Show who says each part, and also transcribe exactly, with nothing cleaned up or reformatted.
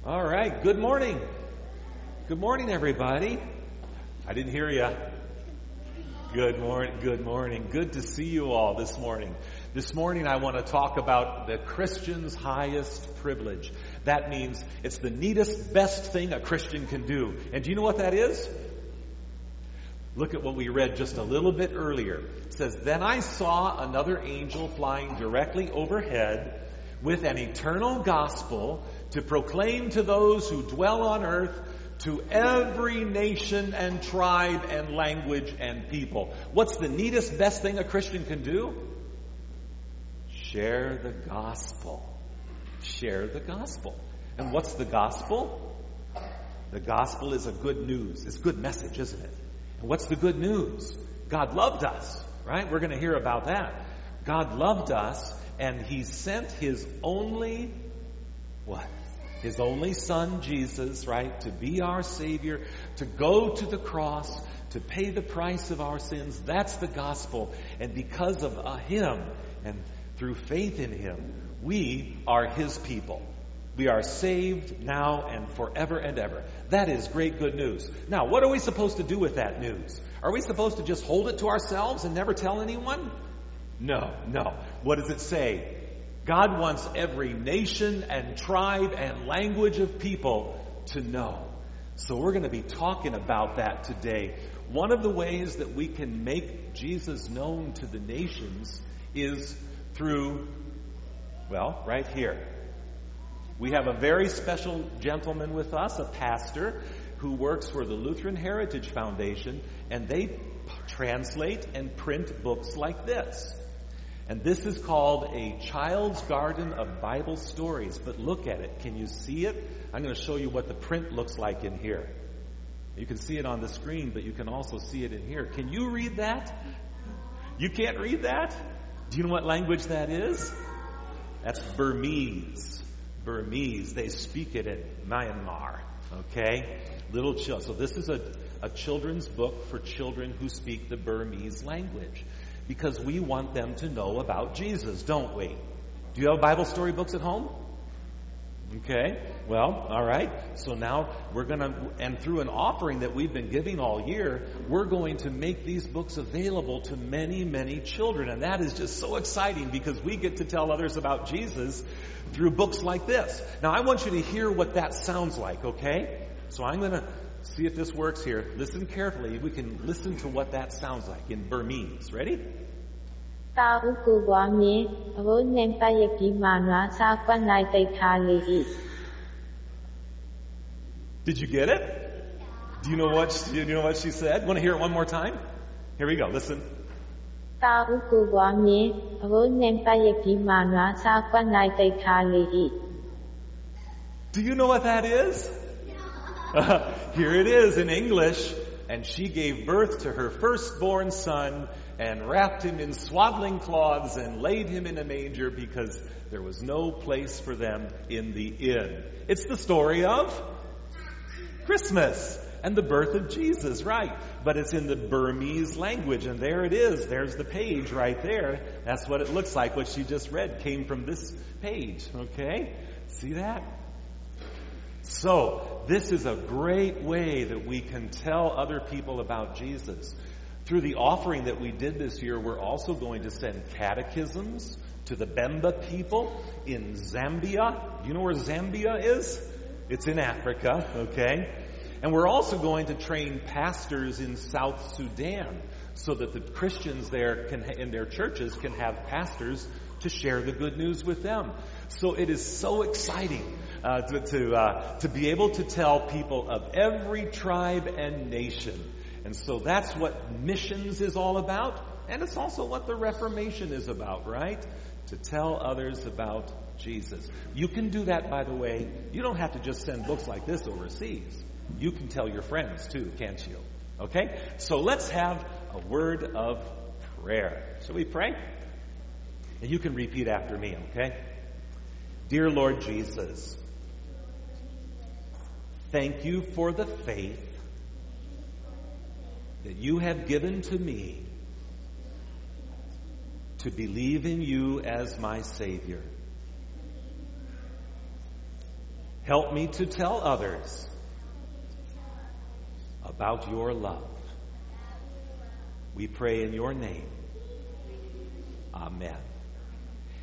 Speaker 1: All right, good morning. Good morning, everybody. I didn't hear you. Good morning, good morning. Good to see you all this morning. This morning I want to talk about the Christian's highest privilege. That means it's the neatest, best thing a Christian can do. And do you know what that is? Look at what we read just a little bit earlier. It says, "Then I saw another angel flying directly overhead with an eternal gospel to proclaim to those who dwell on earth, to every nation and tribe and language and people." What's the neatest, best thing a Christian can do? Share the gospel. Share the gospel. And what's the gospel? The gospel is a good news. It's a good message, isn't it? And what's the good news? God loved us, right? We're going to hear about that. God loved us, and He sent His only, what? His only Son, Jesus, right? To be our Savior, to go to the cross, to pay the price of our sins. That's the gospel. And because of uh, Him, and through faith in Him, we are His people. We are saved now and forever and ever. That is great good news. Now, what are we supposed to do with that news? Are we supposed to just hold it to ourselves and never tell anyone? No, no. What does it say? God wants every nation and tribe and language of people to know. So we're going to be talking about that today. One of the ways that we can make Jesus known to the nations is through, well, right here. We have a very special gentleman with us, a pastor, who works for the Lutheran Heritage Foundation, and they p- translate and print books like this. And this is called A Child's Garden of Bible Stories. But look at it. Can you see it? I'm going to show you what the print looks like in here. You can see it on the screen, but you can also see it in here. Can you read that? You can't read that? Do you know what language that is? That's Burmese. Burmese. They speak it in Myanmar. Okay? Little children. So this is a, a children's book for children who speak the Burmese language. Because we want them to know about Jesus, don't we? Do you have Bible story books at home? Okay. Well, all right. So now we're going to, and through an offering that we've been giving all year, we're going to make these books available to many, many children. And that is just so exciting because we get to tell others about Jesus through books like this. Now, I want you to hear what that sounds like, okay? So I'm going to see if this works here. Listen carefully. We can listen to what that sounds like in Burmese. Ready? Did you get it? Do you know what do you know what she said? Want to hear it one more time? Here we go. Listen. Do you know what that is? Uh, here it is in English. And she gave birth to her firstborn son and wrapped him in swaddling cloths and laid him in a manger because there was no place for them in the inn. It's the story of Christmas and the birth of Jesus, right? But it's in the Burmese language, and there it is. There's the page right there. That's what it looks like. What she just read came from this page, okay? See that? So, this is a great way that we can tell other people about Jesus. Through the offering that we did this year, we're also going to send catechisms to the Bemba people in Zambia. Do you know where Zambia is? It's in Africa, okay? And we're also going to train pastors in South Sudan so that the Christians there can, in their churches can have pastors to share the good news with them. So it is so exciting uh, to to, uh, to be able to tell people of every tribe and nation. And so that's what missions is all about. And it's also what the Reformation is about, right? To tell others about Jesus. You can do that, by the way. You don't have to just send books like this overseas. You can tell your friends too, can't you? Okay? So let's have a word of prayer. Shall we pray? And you can repeat after me, okay? Dear Lord Jesus, thank you for the faith that you have given to me to believe in you as my Savior. Help me to tell others about your love. We pray in your name. Amen.